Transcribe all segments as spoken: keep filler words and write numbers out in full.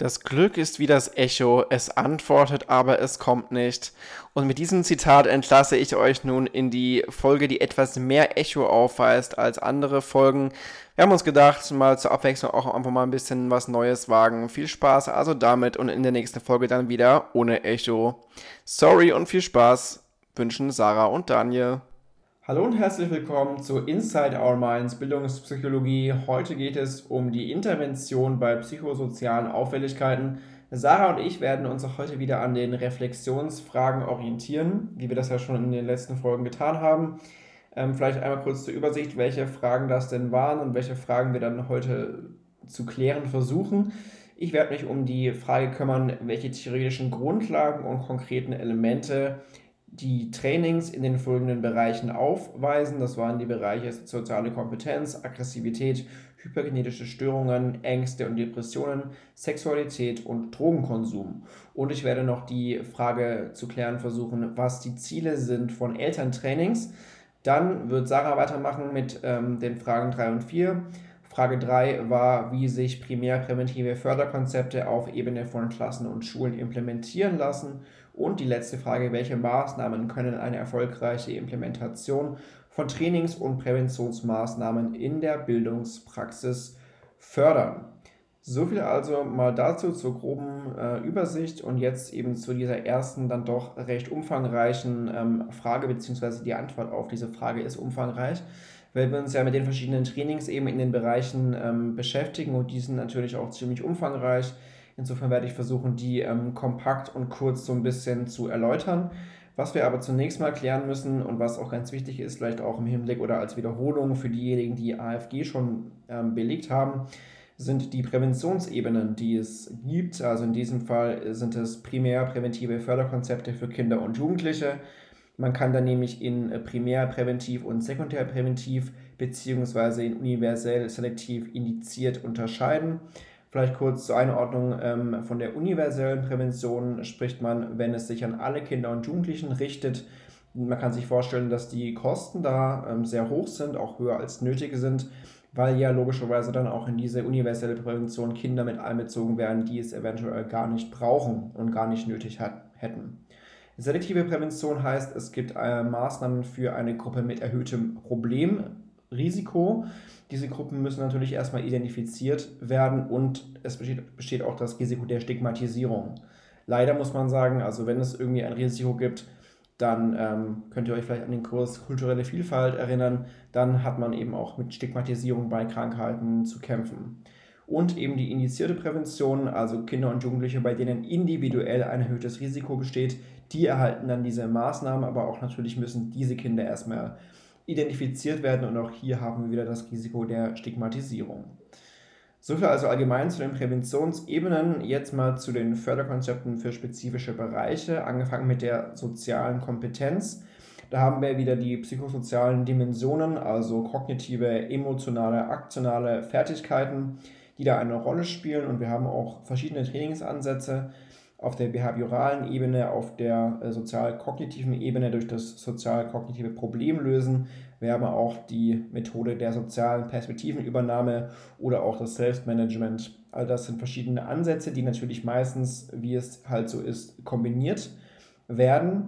Das Glück ist wie das Echo, es antwortet, aber es kommt nicht. Und mit diesem Zitat entlasse ich euch nun in die Folge, die etwas mehr Echo aufweist als andere Folgen. Wir haben uns gedacht, mal zur Abwechslung auch einfach mal ein bisschen was Neues wagen. Viel Spaß also damit und in der nächsten Folge dann wieder ohne Echo. Sorry und viel Spaß wünschen Sarah und Daniel. Hallo und herzlich willkommen zu Inside Our Minds Bildungspsychologie. Heute geht es um die Intervention bei psychosozialen Auffälligkeiten. Sarah und ich werden uns auch heute wieder an den Reflexionsfragen orientieren, wie wir das ja schon in den letzten Folgen getan haben. Ähm, vielleicht einmal kurz zur Übersicht, welche Fragen das denn waren und welche Fragen wir dann heute zu klären versuchen. Ich werde mich um die Frage kümmern, welche theoretischen Grundlagen und konkreten Elemente die Trainings in den folgenden Bereichen aufweisen. Das waren die Bereiche soziale Kompetenz, Aggressivität, hyperkinetische Störungen, Ängste und Depressionen, Sexualität und Drogenkonsum. Und ich werde noch die Frage zu klären versuchen, was die Ziele sind von Elterntrainings. Dann wird Sarah weitermachen mit ähm, den Fragen drei und vier. Frage drei war, wie sich primärpräventive Förderkonzepte auf Ebene von Klassen und Schulen implementieren lassen. Und die letzte Frage, welche Maßnahmen können eine erfolgreiche Implementation von Trainings- und Präventionsmaßnahmen in der Bildungspraxis fördern. Soviel also mal dazu zur groben äh, Übersicht und jetzt eben zu dieser ersten, dann doch recht umfangreichen ähm, Frage, beziehungsweise die Antwort auf diese Frage ist umfangreich, weil wir uns ja mit den verschiedenen Trainings eben in den Bereichen ähm, beschäftigen und die sind natürlich auch ziemlich umfangreich. Insofern werde ich versuchen, die ähm, kompakt und kurz so ein bisschen zu erläutern. Was wir aber zunächst mal klären müssen und was auch ganz wichtig ist, vielleicht auch im Hinblick oder als Wiederholung für diejenigen, die A F G schon ähm, belegt haben, sind die Präventionsebenen, die es gibt. Also in diesem Fall sind es primär präventive Förderkonzepte für Kinder und Jugendliche. Man kann dann nämlich in primärpräventiv und sekundärpräventiv beziehungsweise in universell selektiv indiziert unterscheiden. Vielleicht kurz zur Einordnung, ähm, von der universellen Prävention spricht man, wenn es sich an alle Kinder und Jugendlichen richtet. Man kann sich vorstellen, dass die Kosten da ähm, sehr hoch sind, auch höher als nötig sind, weil ja logischerweise dann auch in diese universelle Prävention Kinder mit einbezogen werden, die es eventuell gar nicht brauchen und gar nicht nötig hat, hätten. Selektive Prävention heißt, es gibt äh, Maßnahmen für eine Gruppe mit erhöhtem Problemrisiko. Diese Gruppen müssen natürlich erstmal identifiziert werden und es besteht, besteht auch das Risiko der Stigmatisierung. Leider muss man sagen, also wenn es irgendwie ein Risiko gibt, dann ähm, könnt ihr euch vielleicht an den Kurs Kulturelle Vielfalt erinnern, dann hat man eben auch mit Stigmatisierung bei Krankheiten zu kämpfen. Und eben die indizierte Prävention, also Kinder und Jugendliche, bei denen individuell ein erhöhtes Risiko besteht, die erhalten dann diese Maßnahmen, aber auch natürlich müssen diese Kinder erstmal identifiziert werden und auch hier haben wir wieder das Risiko der Stigmatisierung. Soviel also allgemein zu den Präventionsebenen. Jetzt mal zu den Förderkonzepten für spezifische Bereiche, angefangen mit der sozialen Kompetenz. Da haben wir wieder die psychosozialen Dimensionen, also kognitive, emotionale, aktionale Fertigkeiten, die da eine Rolle spielen und wir haben auch verschiedene Trainingsansätze auf der behavioralen Ebene, auf der äh, sozial-kognitiven Ebene durch das sozial-kognitive Problemlösen. Wir haben auch die Methode der sozialen Perspektivenübernahme oder auch das Selbstmanagement. All das sind verschiedene Ansätze, die natürlich meistens, wie es halt so ist, kombiniert werden.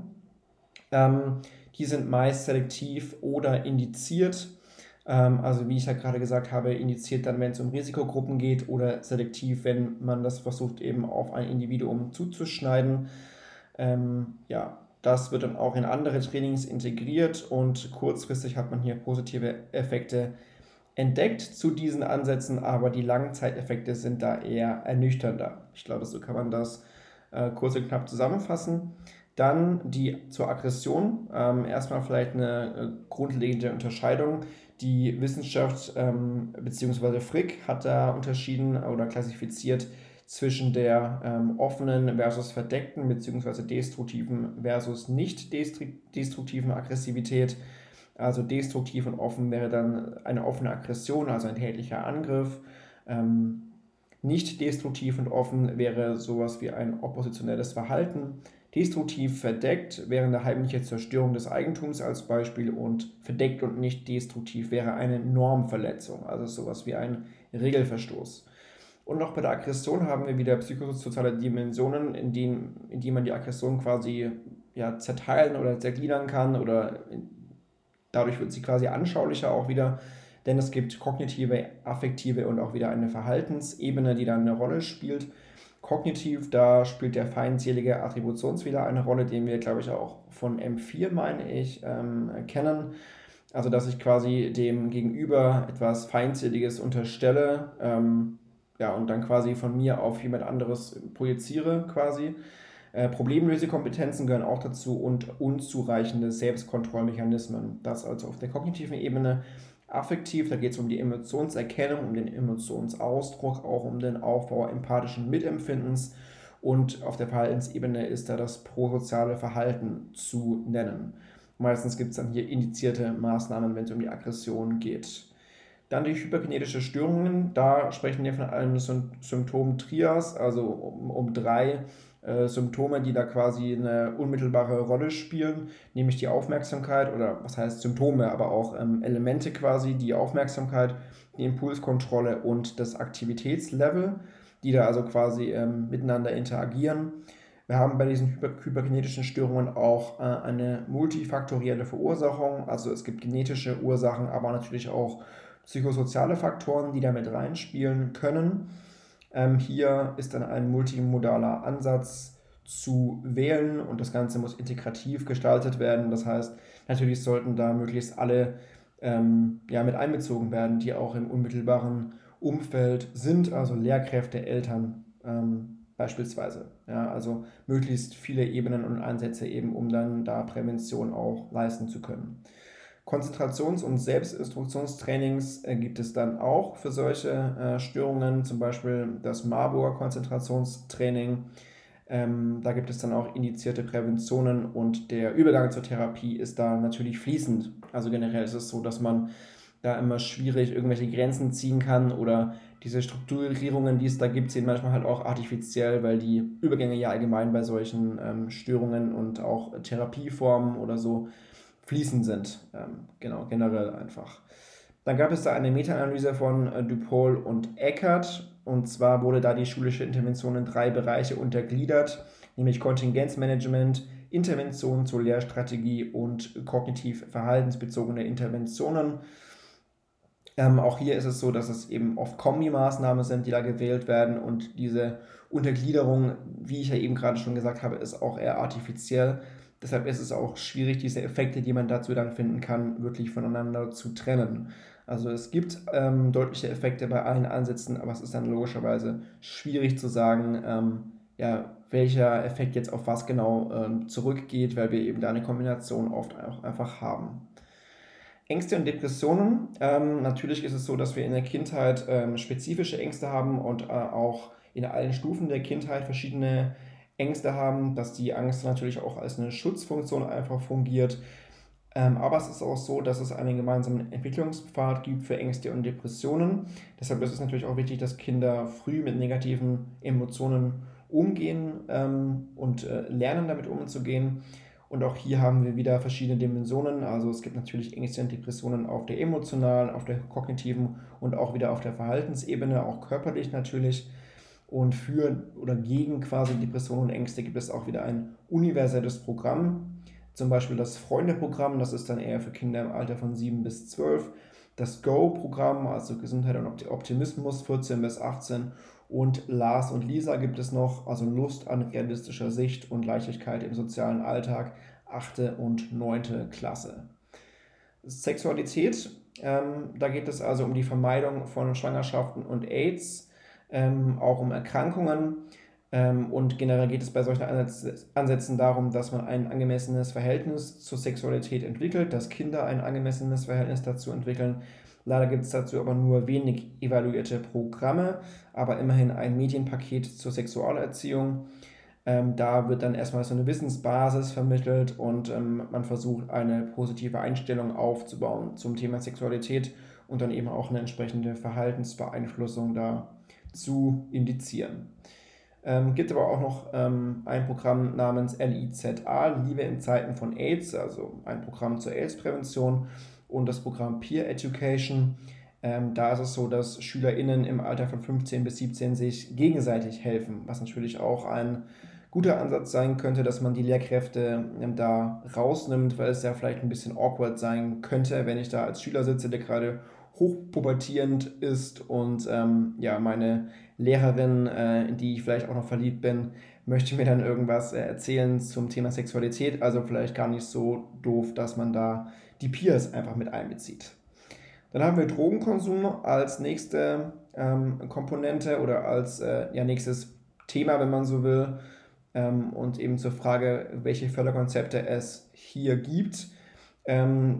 Ähm, die sind meist selektiv oder indiziert. Ähm, also wie ich ja gerade gesagt habe, indiziert dann, wenn es um Risikogruppen geht oder selektiv, wenn man das versucht eben auf ein Individuum zuzuschneiden. Ähm, ja, das wird dann auch in andere Trainings integriert und kurzfristig hat man hier positive Effekte entdeckt zu diesen Ansätzen, aber die Langzeiteffekte sind da eher ernüchternder. Ich glaube, so kann man das äh, kurz und knapp zusammenfassen. Dann die zur Aggression. Ähm, erstmal vielleicht eine äh, grundlegende Unterscheidung. Die Wissenschaft ähm, bzw. Frick hat da unterschieden oder klassifiziert zwischen der ähm, offenen versus verdeckten bzw. destruktiven versus nicht destruktiven Aggressivität. Also destruktiv und offen wäre dann eine offene Aggression, also ein tätlicher Angriff. Ähm, nicht destruktiv und offen wäre sowas wie ein oppositionelles Verhalten. Destruktiv verdeckt wäre eine heimliche Zerstörung des Eigentums als Beispiel und verdeckt und nicht destruktiv wäre eine Normverletzung, also sowas wie ein Regelverstoß. Und noch bei der Aggression haben wir wieder psychosoziale Dimensionen, in denen, in die man die Aggression quasi ja, zerteilen oder zergliedern kann oder dadurch wird sie quasi anschaulicher auch wieder, denn es gibt kognitive, affektive und auch wieder eine Verhaltensebene, die dann eine Rolle spielt. Kognitiv, da spielt der feindselige Attributionsfehler eine Rolle, den wir, glaube ich, auch von M vier, meine ich, ähm, kennen. Also, dass ich quasi dem Gegenüber etwas Feindseliges unterstelle, ähm, ja, und dann quasi von mir auf jemand anderes projiziere quasi. Äh, Problemlösekompetenzen gehören auch dazu und unzureichende Selbstkontrollmechanismen. Das also auf der kognitiven Ebene. Affektiv, da geht es um die Emotionserkennung, um den Emotionsausdruck, auch um den Aufbau empathischen Mitempfindens. Und auf der Verhaltensebene ist da das prosoziale Verhalten zu nennen. Meistens gibt es dann hier indizierte Maßnahmen, wenn es um die Aggression geht. Dann die hyperkinetische Störungen, da sprechen wir von einem Symptom-Trias, also um, um drei äh, Symptome, die da quasi eine unmittelbare Rolle spielen, nämlich die Aufmerksamkeit oder was heißt Symptome, aber auch ähm, Elemente quasi, die Aufmerksamkeit, die Impulskontrolle und das Aktivitätslevel, die da also quasi ähm, miteinander interagieren. Wir haben bei diesen hyper hyperkinetischen Störungen auch äh, eine multifaktorielle Verursachung, also es gibt genetische Ursachen, aber natürlich auch psychosoziale Faktoren, die damit reinspielen können. Ähm, hier ist dann ein multimodaler Ansatz zu wählen und das Ganze muss integrativ gestaltet werden. Das heißt, natürlich sollten da möglichst alle ähm, ja, mit einbezogen werden, die auch im unmittelbaren Umfeld sind, also Lehrkräfte, Eltern ähm, beispielsweise. Ja, also möglichst viele Ebenen und Ansätze eben, um dann da Prävention auch leisten zu können. Konzentrations- und Selbstinstruktionstrainings äh, gibt es dann auch für solche äh, Störungen, zum Beispiel das Marburger Konzentrationstraining. Ähm, da gibt es dann auch indizierte Präventionen und der Übergang zur Therapie ist da natürlich fließend. Also generell ist es so, dass man da immer schwierig irgendwelche Grenzen ziehen kann oder diese Strukturierungen, die es da gibt, sind manchmal halt auch artifiziell, weil die Übergänge ja allgemein bei solchen ähm, Störungen und auch Therapieformen oder so fließend sind. Ähm, genau, generell einfach. Dann gab es da eine Meta-Analyse von äh, Dupaul und Eckert. Und zwar wurde da die schulische Intervention in drei Bereiche untergliedert, nämlich Kontingenzmanagement, Intervention zur Lehrstrategie und kognitiv-verhaltensbezogene Interventionen. Ähm, auch hier ist es so, dass es eben oft Kombi-Maßnahmen sind, die da gewählt werden und diese Untergliederung, wie ich ja eben gerade schon gesagt habe, ist auch eher artifiziell. Deshalb ist es auch schwierig, diese Effekte, die man dazu dann finden kann, wirklich voneinander zu trennen. Also es gibt ähm, deutliche Effekte bei allen Ansätzen, aber es ist dann logischerweise schwierig zu sagen, ähm, ja, welcher Effekt jetzt auf was genau ähm, zurückgeht, weil wir eben da eine Kombination oft auch einfach haben. Ängste und Depressionen. Ähm, natürlich ist es so, dass wir in der Kindheit ähm, spezifische Ängste haben und äh, auch in allen Stufen der Kindheit verschiedene Ängste haben, dass die Angst natürlich auch als eine Schutzfunktion einfach fungiert. Ähm, aber es ist auch so, dass es einen gemeinsamen Entwicklungspfad gibt für Ängste und Depressionen. Deshalb ist es natürlich auch wichtig, dass Kinder früh mit negativen Emotionen umgehen ähm, und äh, lernen, damit umzugehen. Und auch hier haben wir wieder verschiedene Dimensionen. Also es gibt natürlich Ängste und Depressionen auf der emotionalen, auf der kognitiven und auch wieder auf der Verhaltensebene, auch körperlich natürlich. Und für oder gegen quasi Depressionen und Ängste gibt es auch wieder ein universelles Programm. Zum Beispiel das Freunde-Programm, das ist dann eher für Kinder im Alter von sieben bis zwölf. Das Go-Programm, also Gesundheit und Optimismus, vierzehn bis achtzehn. Und Lars und Lisa gibt es noch, also Lust an realistischer Sicht und Leichtigkeit im sozialen Alltag, achte und neunte Klasse. Sexualität, ähm, da geht es also um die Vermeidung von Schwangerschaften und AIDS, ähm, auch um Erkrankungen. Ähm, und generell geht es bei solchen Ansätzen darum, dass man ein angemessenes Verhältnis zur Sexualität entwickelt, dass Kinder ein angemessenes Verhältnis dazu entwickeln. Leider gibt es dazu aber nur wenig evaluierte Programme, aber immerhin ein Medienpaket zur Sexualerziehung. Ähm, da wird dann erstmal so eine Wissensbasis vermittelt und ähm, man versucht eine positive Einstellung aufzubauen zum Thema Sexualität und dann eben auch eine entsprechende Verhaltensbeeinflussung da zu indizieren. Ähm, gibt aber auch noch ähm, ein Programm namens L I Z A, Liebe in Zeiten von AIDS, also ein Programm zur AIDS-Prävention und das Programm Peer Education. Ähm, da ist es so, dass SchülerInnen im Alter von fünfzehn bis siebzehn sich gegenseitig helfen, was natürlich auch ein guter Ansatz sein könnte, dass man die Lehrkräfte ähm, da rausnimmt, weil es ja vielleicht ein bisschen awkward sein könnte, wenn ich da als Schüler sitze, der gerade hochpubertierend ist und ähm, ja, meine Lehrerin, äh, in die ich vielleicht auch noch verliebt bin, möchte mir dann irgendwas äh, erzählen zum Thema Sexualität. Also vielleicht gar nicht so doof, dass man da die Peers einfach mit einbezieht. Dann haben wir Drogenkonsum als nächste ähm, Komponente oder als äh, ja, nächstes Thema, wenn man so will. Ähm, und eben zur Frage, welche Förderkonzepte es hier gibt. Ähm,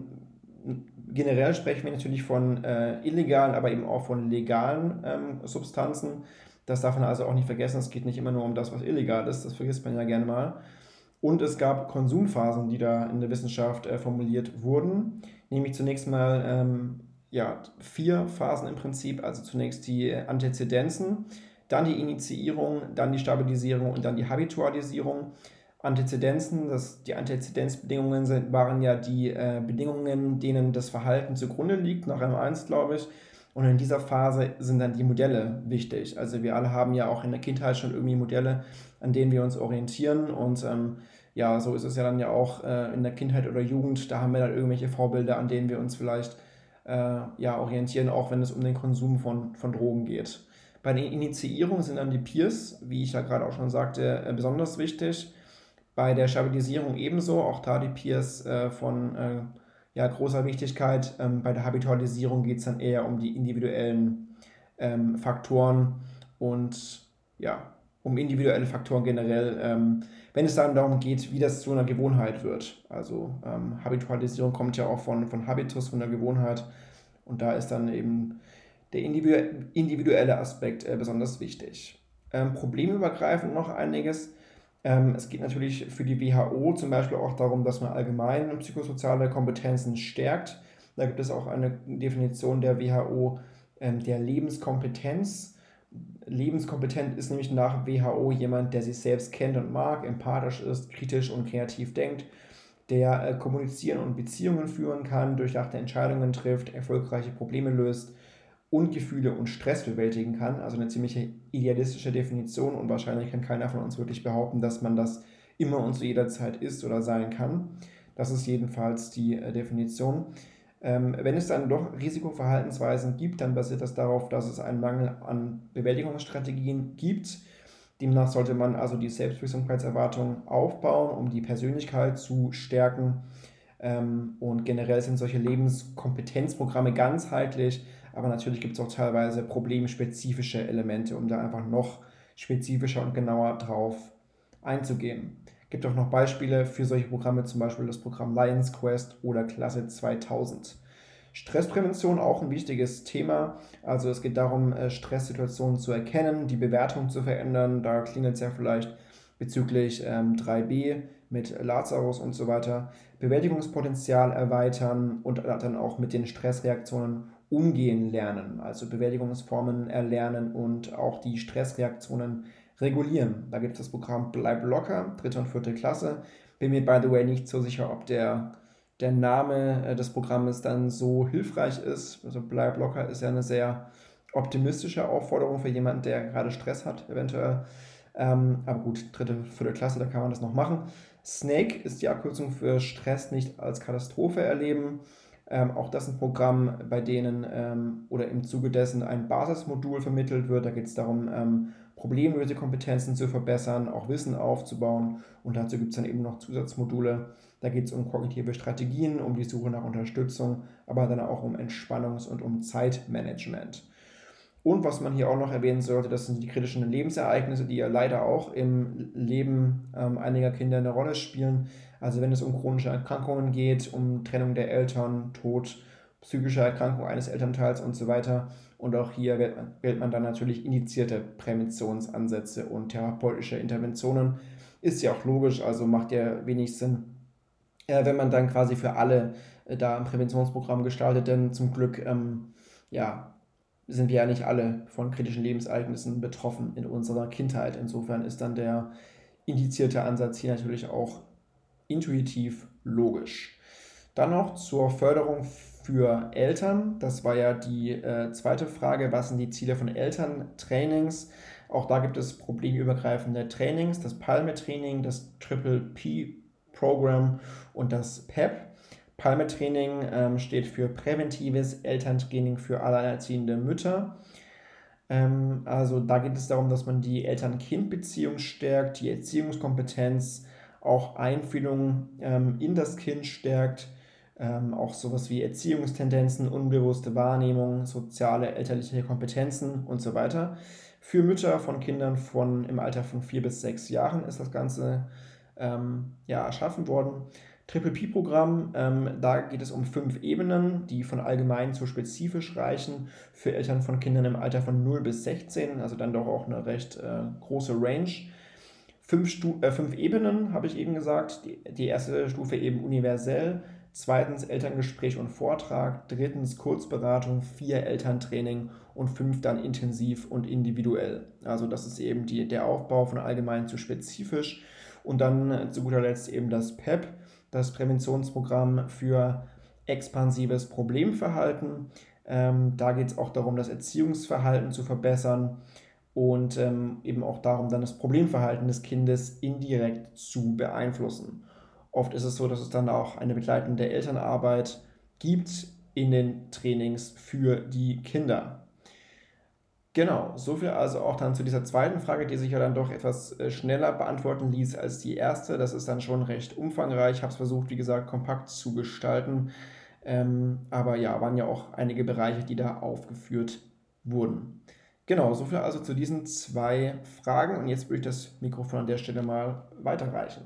generell sprechen wir natürlich von äh, illegalen, aber eben auch von legalen ähm, Substanzen. Das darf man also auch nicht vergessen. Es geht nicht immer nur um das, was illegal ist. Das vergisst man ja gerne mal. Und es gab Konsumphasen, die da in der Wissenschaft äh, formuliert wurden. Nämlich zunächst mal ähm, ja, vier Phasen im Prinzip. Also zunächst die Antizidenzen, dann die Initiierung, dann die Stabilisierung und dann die Habitualisierung. Antizidenzen, das, die Antizidenzbedingungen sind, waren ja die äh, Bedingungen, denen das Verhalten zugrunde liegt, nach M eins, glaube ich. Und in dieser Phase sind dann die Modelle wichtig. Also wir alle haben ja auch in der Kindheit schon irgendwie Modelle, an denen wir uns orientieren. Und ähm, ja, so ist es ja dann ja auch äh, in der Kindheit oder Jugend. Da haben wir dann irgendwelche Vorbilder, an denen wir uns vielleicht äh, ja, orientieren, auch wenn es um den Konsum von, von Drogen geht. Bei der Initiierung sind dann die Peers, wie ich ja gerade auch schon sagte, äh, besonders wichtig. Bei der Stabilisierung ebenso, auch da die Peers äh, von äh, ja, großer Wichtigkeit. Ähm, bei der Habitualisierung geht es dann eher um die individuellen ähm, Faktoren und ja, um individuelle Faktoren generell, ähm, wenn es dann darum geht, wie das zu einer Gewohnheit wird. Also ähm, Habitualisierung kommt ja auch von, von Habitus, von der Gewohnheit, und da ist dann eben der individuelle Aspekt äh, besonders wichtig. Ähm, problemübergreifend noch einiges. Ähm, es geht natürlich für die W H O zum Beispiel auch darum, dass man allgemein psychosoziale Kompetenzen stärkt. Da gibt es auch eine Definition der W H O ähm, der Lebenskompetenz. Lebenskompetent ist nämlich nach W H O jemand, der sich selbst kennt und mag, empathisch ist, kritisch und kreativ denkt, der äh, kommunizieren und Beziehungen führen kann, durchdachte Entscheidungen trifft, erfolgreiche Probleme löst und Gefühle und Stress bewältigen kann. Also eine ziemlich idealistische Definition, und wahrscheinlich kann keiner von uns wirklich behaupten, dass man das immer und zu jeder Zeit ist oder sein kann. Das ist jedenfalls die äh, Definition. Ähm, wenn es dann doch Risikoverhaltensweisen gibt, dann basiert das darauf, dass es einen Mangel an Bewältigungsstrategien gibt. Demnach sollte man also die Selbstwirksamkeitserwartung aufbauen, um die Persönlichkeit zu stärken. Ähm, und generell sind solche Lebenskompetenzprogramme ganzheitlich, aber natürlich gibt es auch teilweise problemspezifische Elemente, um da einfach noch spezifischer und genauer drauf einzugehen. Es gibt auch noch Beispiele für solche Programme, zum Beispiel das Programm Lions Quest oder Klasse zweitausend. Stressprävention auch ein wichtiges Thema. Also es geht darum, Stresssituationen zu erkennen, die Bewertung zu verändern. Da klingelt es ja vielleicht bezüglich ähm, drei b mit Lazarus und so weiter. Bewältigungspotenzial erweitern und dann auch mit den Stressreaktionen umgehen lernen. Also Bewältigungsformen erlernen und auch die Stressreaktionen regulieren. Da gibt es das Programm Bleib locker, dritte und vierte Klasse. Bin mir, by the way, nicht so sicher, ob der, der Name des Programmes dann so hilfreich ist. Also Bleib locker ist ja eine sehr optimistische Aufforderung für jemanden, der gerade Stress hat, eventuell. Ähm, aber gut, dritte, vierte Klasse, da kann man das noch machen. Snake ist die Abkürzung für Stress nicht als Katastrophe erleben. Ähm, auch das ist ein Programm, bei denen ähm, oder im Zuge dessen ein Basismodul vermittelt wird. Da geht es darum, ähm, Problemlösekompetenzen zu verbessern, auch Wissen aufzubauen. Und dazu gibt es dann eben noch Zusatzmodule. Da geht es um kognitive Strategien, um die Suche nach Unterstützung, aber dann auch um Entspannungs- und um Zeitmanagement. Und was man hier auch noch erwähnen sollte, das sind die kritischen Lebensereignisse, die ja leider auch im Leben ähm, einiger Kinder eine Rolle spielen. Also wenn es um chronische Erkrankungen geht, um Trennung der Eltern, Tod, psychische Erkrankung eines Elternteils und so weiter. Und auch hier wählt man, wählt man dann natürlich initiierte Präventionsansätze und therapeutische Interventionen. Ist ja auch logisch, also macht ja wenig Sinn, äh, wenn man dann quasi für alle äh, da ein Präventionsprogramm gestaltet, denn zum Glück, ähm, ja, sind wir ja nicht alle von kritischen Lebensereignissen betroffen in unserer Kindheit. Insofern ist dann der indizierte Ansatz hier natürlich auch intuitiv logisch. Dann noch zur Förderung für Eltern. Das war ja die äh, zweite Frage, was sind die Ziele von Elterntrainings? Auch da gibt es problemübergreifende Trainings, das PALME-Training, das Triple P-Programm und das P E P. PALME-Training ähm, steht für präventives Elterntraining für alleinerziehende Mütter. Ähm, also da geht es darum, dass man die Eltern-Kind-Beziehung stärkt, die Erziehungskompetenz, auch Einfühlung ähm, in das Kind stärkt, ähm, auch sowas wie Erziehungstendenzen, unbewusste Wahrnehmung, soziale elterliche Kompetenzen und so weiter. Für Mütter von Kindern von im Alter von vier bis sechs Jahren ist das Ganze ähm, ja, erschaffen worden. Triple P-Programm, ähm, da geht es um fünf Ebenen, die von allgemein zu spezifisch reichen für Eltern von Kindern im Alter von null bis sechzehn, also dann doch auch eine recht äh, große Range. Fünf, Stu- äh, fünf Ebenen, habe ich eben gesagt. Die, die erste Stufe eben universell, zweitens Elterngespräch und Vortrag, drittens Kurzberatung, vier Elterntraining und fünf dann intensiv und individuell. Also das ist eben die, der Aufbau von allgemein zu spezifisch. Und dann äh, zu guter Letzt eben das P E P, das Präventionsprogramm für expansives Problemverhalten. Ähm, da geht es auch darum, das Erziehungsverhalten zu verbessern und ähm, eben auch darum, dann das Problemverhalten des Kindes indirekt zu beeinflussen. Oft ist es so, dass es dann auch eine begleitende Elternarbeit gibt in den Trainings für die Kinder. Genau, so viel also auch dann zu dieser zweiten Frage, die sich ja dann doch etwas äh, schneller beantworten ließ als die erste. Das ist dann schon recht umfangreich. Ich habe es versucht, wie gesagt, kompakt zu gestalten. Ähm, aber ja, waren ja auch einige Bereiche, die da aufgeführt wurden. Genau, so viel also zu diesen zwei Fragen. Und jetzt würde ich das Mikrofon an der Stelle mal weiterreichen.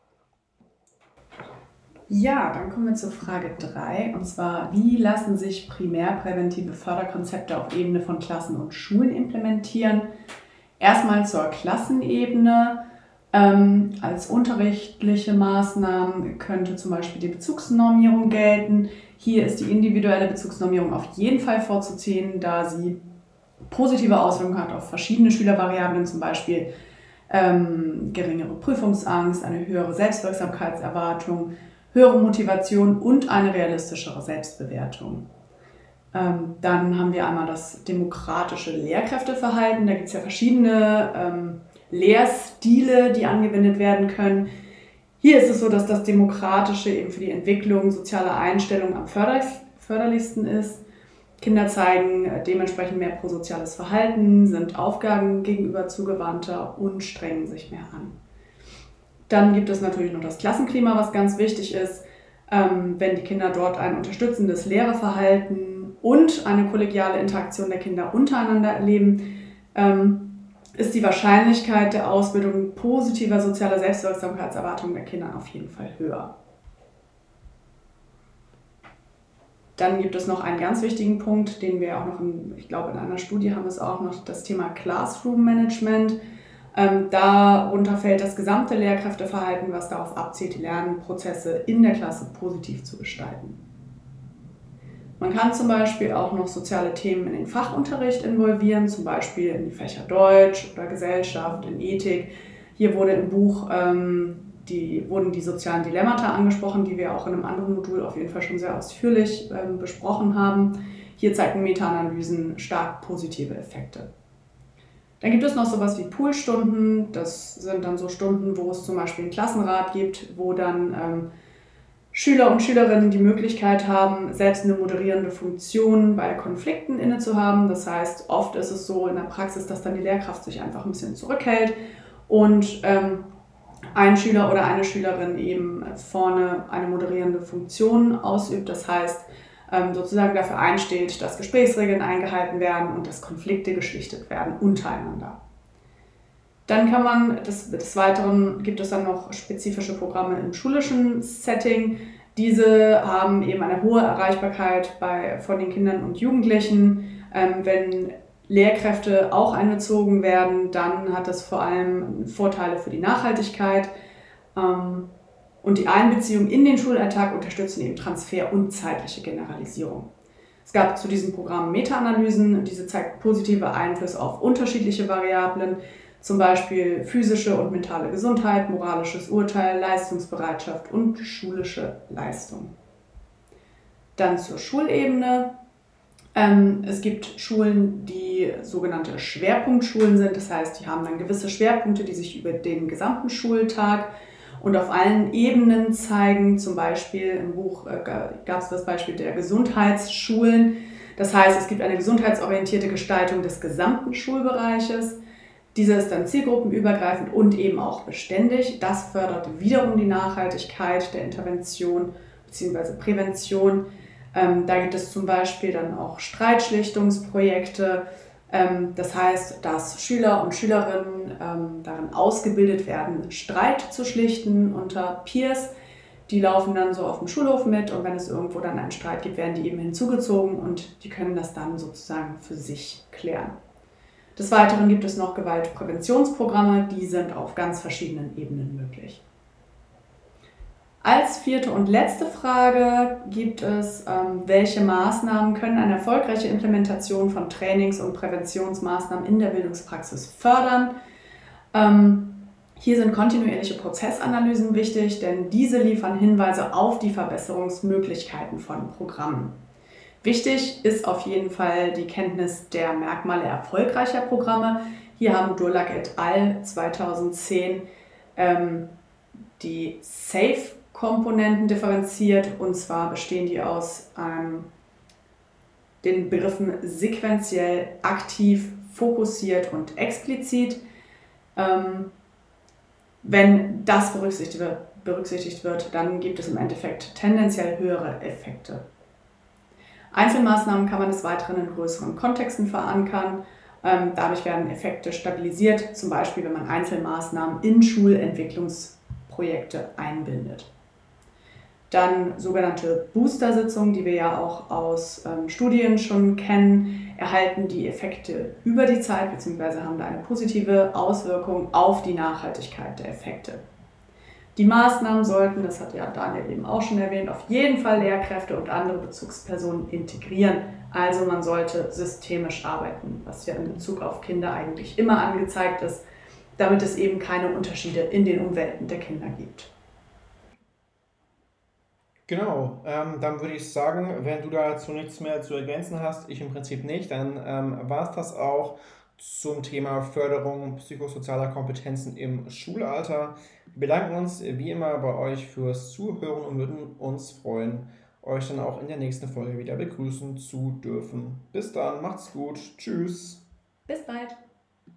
Ja, dann kommen wir zur Frage drei, und zwar, wie lassen sich primärpräventive Förderkonzepte auf Ebene von Klassen und Schulen implementieren? Erstmal zur Klassenebene. Ähm, als unterrichtliche Maßnahmen könnte zum Beispiel die Bezugsnormierung gelten. Hier ist die individuelle Bezugsnormierung auf jeden Fall vorzuziehen, da sie positive Auswirkungen hat auf verschiedene Schülervariablen, zum Beispiel ähm, geringere Prüfungsangst, eine höhere Selbstwirksamkeitserwartung, höhere Motivation und eine realistischere Selbstbewertung. Ähm, dann haben wir einmal das demokratische Lehrkräfteverhalten. Da gibt es ja verschiedene ähm, Lehrstile, die angewendet werden können. Hier ist es so, dass das Demokratische eben für die Entwicklung sozialer Einstellungen am förderlichsten ist. Kinder zeigen dementsprechend mehr prosoziales Verhalten, sind Aufgaben gegenüber zugewandter und strengen sich mehr an. Dann gibt es natürlich noch das Klassenklima, was ganz wichtig ist. Ähm, wenn die Kinder dort ein unterstützendes Lehrerverhalten und eine kollegiale Interaktion der Kinder untereinander erleben, ähm, ist die Wahrscheinlichkeit der Ausbildung positiver sozialer Selbstwirksamkeitserwartungen der Kinder auf jeden Fall höher. Dann gibt es noch einen ganz wichtigen Punkt, den wir auch noch, in, ich glaube in einer Studie haben wir es auch noch, das Thema Classroom Management. Ähm, darunter fällt das gesamte Lehrkräfteverhalten, was darauf abzielt, die Lernprozesse in der Klasse positiv zu gestalten. Man kann zum Beispiel auch noch soziale Themen in den Fachunterricht involvieren, zum Beispiel in die Fächer Deutsch oder Gesellschaft, in Ethik. Hier wurde im Buch ähm, die, wurden die sozialen Dilemmata angesprochen, die wir auch in einem anderen Modul auf jeden Fall schon sehr ausführlich ähm, besprochen haben. Hier zeigten Meta-Analysen stark positive Effekte. Dann gibt es noch sowas wie Poolstunden. Das sind dann so Stunden, wo es zum Beispiel einen Klassenrat gibt, wo dann ähm, Schüler und Schülerinnen die Möglichkeit haben, selbst eine moderierende Funktion bei Konflikten inne zu haben. Das heißt, oft ist es so in der Praxis, dass dann die Lehrkraft sich einfach ein bisschen zurückhält und ähm, ein Schüler oder eine Schülerin eben vorne eine moderierende Funktion ausübt. Das heißt, ähm, sozusagen dafür einsteht, dass Gesprächsregeln eingehalten werden und dass Konflikte geschlichtet werden untereinander. Dann kann man, des, des Weiteren gibt es dann noch spezifische Programme im schulischen Setting. Diese haben eben eine hohe Erreichbarkeit bei, von den Kindern und Jugendlichen. Ähm, wenn Lehrkräfte auch einbezogen werden, dann hat das vor allem Vorteile für die Nachhaltigkeit. Ähm, und die Einbeziehung in den Schulalltag unterstützen eben Transfer und zeitliche Generalisierung. Es gab zu diesem Programm Meta-Analysen. Diese zeigten positive Einflüsse auf unterschiedliche Variablen, zum Beispiel physische und mentale Gesundheit, moralisches Urteil, Leistungsbereitschaft und schulische Leistung. Dann zur Schulebene. Ähm, es gibt Schulen, die sogenannte Schwerpunktschulen sind. Das heißt, die haben dann gewisse Schwerpunkte, die sich über den gesamten Schultag und auf allen Ebenen zeigen. Zum Beispiel im Buch äh, gab es das Beispiel der Gesundheitsschulen. Das heißt, es gibt eine gesundheitsorientierte Gestaltung des gesamten Schulbereiches. Diese ist dann zielgruppenübergreifend und eben auch beständig. Das fördert wiederum die Nachhaltigkeit der Intervention bzw. Prävention. Ähm, da gibt es zum Beispiel dann auch Streitschlichtungsprojekte. Ähm, das heißt, dass Schüler und Schülerinnen ähm, darin ausgebildet werden, Streit zu schlichten unter Peers. Die laufen dann so auf dem Schulhof mit und wenn es irgendwo dann einen Streit gibt, werden die eben hinzugezogen und die können das dann sozusagen für sich klären. Des Weiteren gibt es noch Gewaltpräventionsprogramme, die sind auf ganz verschiedenen Ebenen möglich. Als vierte und letzte Frage gibt es, ähm, welche Maßnahmen können eine erfolgreiche Implementation von Trainings- und Präventionsmaßnahmen in der Bildungspraxis fördern? Ähm, hier sind kontinuierliche Prozessanalysen wichtig, denn diese liefern Hinweise auf die Verbesserungsmöglichkeiten von Programmen. Wichtig ist auf jeden Fall die Kenntnis der Merkmale erfolgreicher Programme. Hier haben Durlak et al. zweitausendzehn ähm, die SAFE-Komponenten differenziert, und zwar bestehen die aus ähm, den Begriffen sequenziell, aktiv, fokussiert und explizit. Ähm, wenn das berücksichtigt wird, berücksichtigt wird, dann gibt es im Endeffekt tendenziell höhere Effekte. Einzelmaßnahmen kann man des Weiteren in größeren Kontexten verankern. Ähm, dadurch werden Effekte stabilisiert, zum Beispiel wenn man Einzelmaßnahmen in Schulentwicklungsprojekte einbindet. Dann sogenannte Booster-Sitzungen, die wir ja auch aus ähm, Studien schon kennen, erhalten die Effekte über die Zeit bzw. haben da eine positive Auswirkung auf die Nachhaltigkeit der Effekte. Die Maßnahmen sollten, das hat ja Daniel eben auch schon erwähnt, auf jeden Fall Lehrkräfte und andere Bezugspersonen integrieren. Also man sollte systemisch arbeiten, was ja in Bezug auf Kinder eigentlich immer angezeigt ist, damit es eben keine Unterschiede in den Umwelten der Kinder gibt. Genau, ähm, dann würde ich sagen, wenn du dazu nichts mehr zu ergänzen hast, ich im Prinzip nicht, dann ähm, war es das auch zum Thema Förderung psychosozialer Kompetenzen im Schulalter. Wir bedanken uns wie immer bei euch fürs Zuhören und würden uns freuen, euch dann auch in der nächsten Folge wieder begrüßen zu dürfen. Bis dann, macht's gut, tschüss. Bis bald.